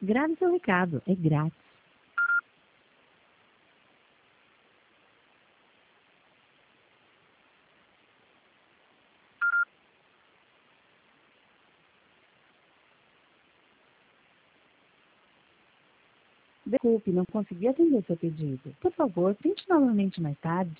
Grave seu recado, é grátis. Desculpe, não consegui atender seu pedido. Por favor, tente novamente mais tarde.